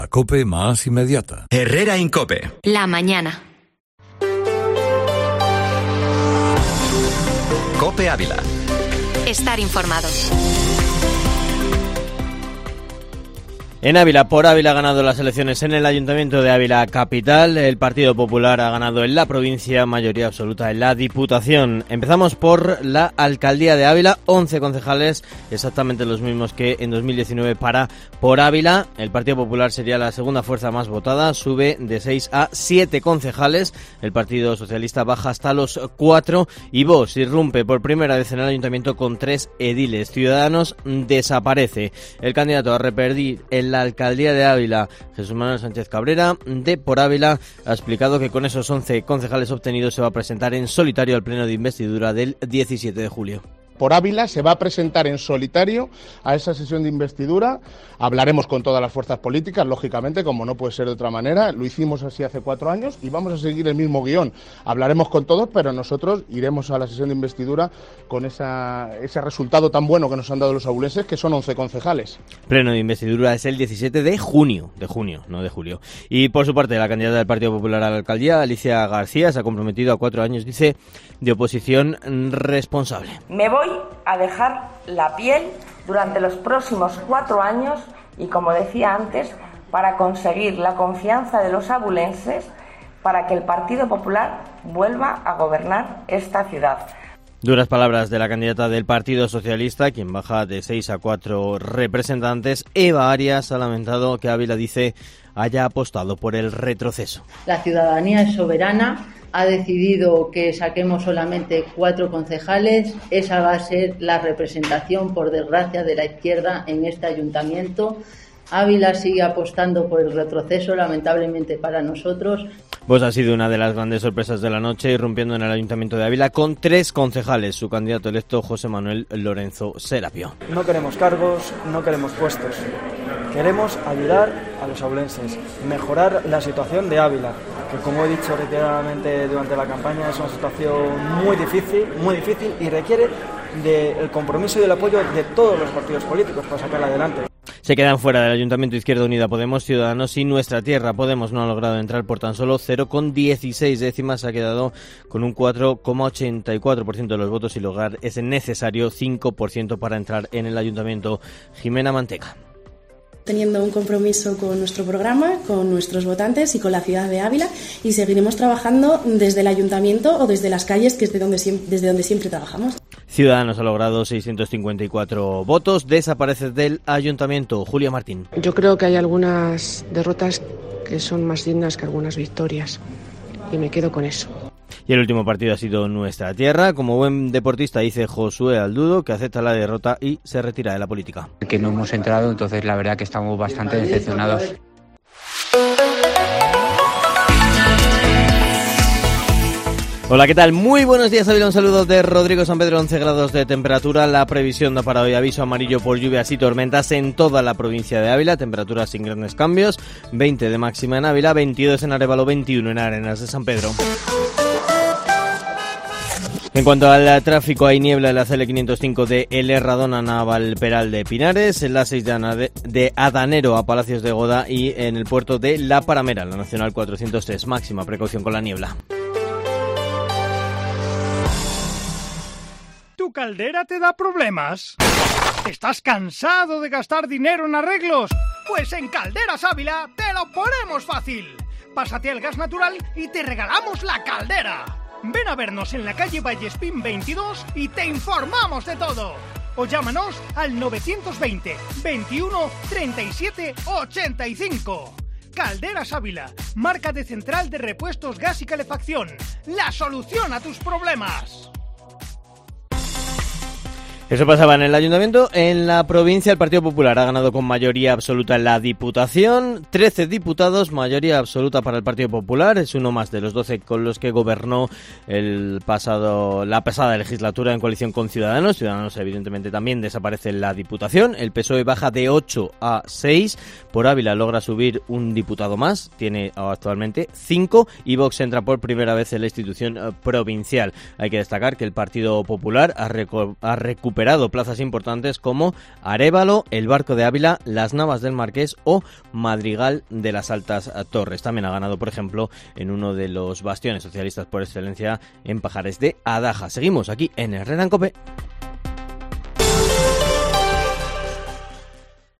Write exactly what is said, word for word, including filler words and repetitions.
La COPE más inmediata. Herrera Incope. La mañana. COPE Ávila. Estar informado. En Ávila, por Ávila ha ganado las elecciones en el Ayuntamiento de Ávila Capital. El Partido Popular ha ganado en la provincia, mayoría absoluta en la Diputación. Empezamos por la Alcaldía de Ávila, once concejales, exactamente los mismos que en dos mil diecinueve para Por Ávila. El Partido Popular sería la segunda fuerza más votada, sube de seis a siete concejales. El Partido Socialista baja hasta los cuatro y Vox irrumpe por primera vez en el Ayuntamiento con tres ediles. Ciudadanos desaparece. El candidato a repetir el la Alcaldía de Ávila, Jesús Manuel Sánchez Cabrera, de Por Ávila, ha explicado que con esos once concejales obtenidos se va a presentar en solitario al pleno de investidura del diecisiete de julio. Por Ávila se va a presentar en solitario a esa sesión de investidura. Hablaremos con todas las fuerzas políticas, lógicamente, como no puede ser de otra manera. Lo hicimos así hace cuatro años y vamos a seguir el mismo guión. Hablaremos con todos, pero nosotros iremos a la sesión de investidura con esa, ese resultado tan bueno que nos han dado los abulenses, que son once concejales. Pleno de investidura es el diecisiete de junio, de junio, no de julio. Y por su parte, la candidata del Partido Popular a la alcaldía, Alicia García, se ha comprometido a cuatro años, dice, de oposición responsable. Me voy a dejar la piel durante los próximos cuatro años y, como decía antes, para conseguir la confianza de los abulenses para que el Partido Popular vuelva a gobernar esta ciudad. Duras palabras de la candidata del Partido Socialista, quien baja de seis a cuatro representantes. Eva Arias ha lamentado que Ávila, dice, haya apostado por el retroceso. La ciudadanía es soberana, ha decidido que saquemos solamente cuatro concejales. Esa va a ser la representación, por desgracia, de la izquierda en este ayuntamiento. Ávila sigue apostando por el retroceso, lamentablemente para nosotros. Pues ha sido una de las grandes sorpresas de la noche, irrumpiendo en el Ayuntamiento de Ávila con tres concejales. Su candidato electo, José Manuel Lorenzo Serapio. No queremos cargos, no queremos puestos. Queremos ayudar a los abulenses, mejorar la situación de Ávila, que, como he dicho reiteradamente durante la campaña, es una situación muy difícil, muy difícil y requiere del compromiso y del apoyo de todos los partidos políticos para sacarla adelante. Se quedan fuera del Ayuntamiento Izquierda Unida, Podemos, Ciudadanos y Nuestra Tierra. Podemos no ha logrado entrar por tan solo cero coma dieciséis décimas, ha quedado con un cuatro coma ochenta y cuatro por ciento de los votos y lograr ese necesario cinco por ciento para entrar en el Ayuntamiento. Jimena Manteca. Teniendo un compromiso con nuestro programa, con nuestros votantes y con la ciudad de Ávila, y seguiremos trabajando desde el Ayuntamiento o desde las calles, que es de donde, desde donde siempre trabajamos. Ciudadanos ha logrado seiscientos cincuenta y cuatro votos, desaparece del Ayuntamiento. Julia Martín. Yo creo que hay algunas derrotas que son más dignas que algunas victorias, y me quedo con eso. Y el último partido ha sido Nuestra Tierra. Como buen deportista, dice Josué Aldudo, que acepta la derrota y se retira de la política. Que no hemos entrado, entonces la verdad que estamos bastante decepcionados. Hola, ¿qué tal? Muy buenos días, Ávila. Un saludo de Rodrigo San Pedro, once grados de temperatura. La previsión da para hoy aviso amarillo por lluvias y tormentas en toda la provincia de Ávila. Temperaturas sin grandes cambios. veinte de máxima en Ávila, veintidós en Arévalo, veintiuno en Arenas de San Pedro. En cuanto al tráfico, hay niebla en la C L quinientos cinco de El Herradón a Navalperal de Pinares, en la seis de, de Adanero a Palacios de Goda y en el puerto de La Paramera, la Nacional cuatrocientos tres. Máxima precaución con la niebla. ¿Tu caldera te da problemas? ¿Estás cansado de gastar dinero en arreglos? Pues en Calderas Ávila te lo ponemos fácil. Pásate al gas natural y te regalamos la caldera. Ven a vernos en la calle Vallespín veintidós y te informamos de todo. O llámanos al novecientos veinte, veintiuno, treinta y siete, ochenta y cinco. Calderas Ávila, marca de central de repuestos gas y calefacción. La solución a tus problemas. Eso pasaba en el Ayuntamiento. En la provincia, el Partido Popular ha ganado con mayoría absoluta en la Diputación. trece diputados, mayoría absoluta para el Partido Popular. Es uno más de los doce con los que gobernó el pasado, la pasada legislatura en coalición con Ciudadanos. Ciudadanos, evidentemente, también desaparece en la Diputación. El P S O E baja de ocho a seis. Por Ávila logra subir un diputado más. Tiene actualmente cinco. Y Vox entra por primera vez en la institución provincial. Hay que destacar que el Partido Popular ha, recu- ha recuperado recuperado plazas importantes como Arévalo, el Barco de Ávila, las Navas del Marqués o Madrigal de las Altas Torres. También ha ganado, por ejemplo, en uno de los bastiones socialistas por excelencia, en Pajares de Adaja. Seguimos aquí en Herrera en COPE.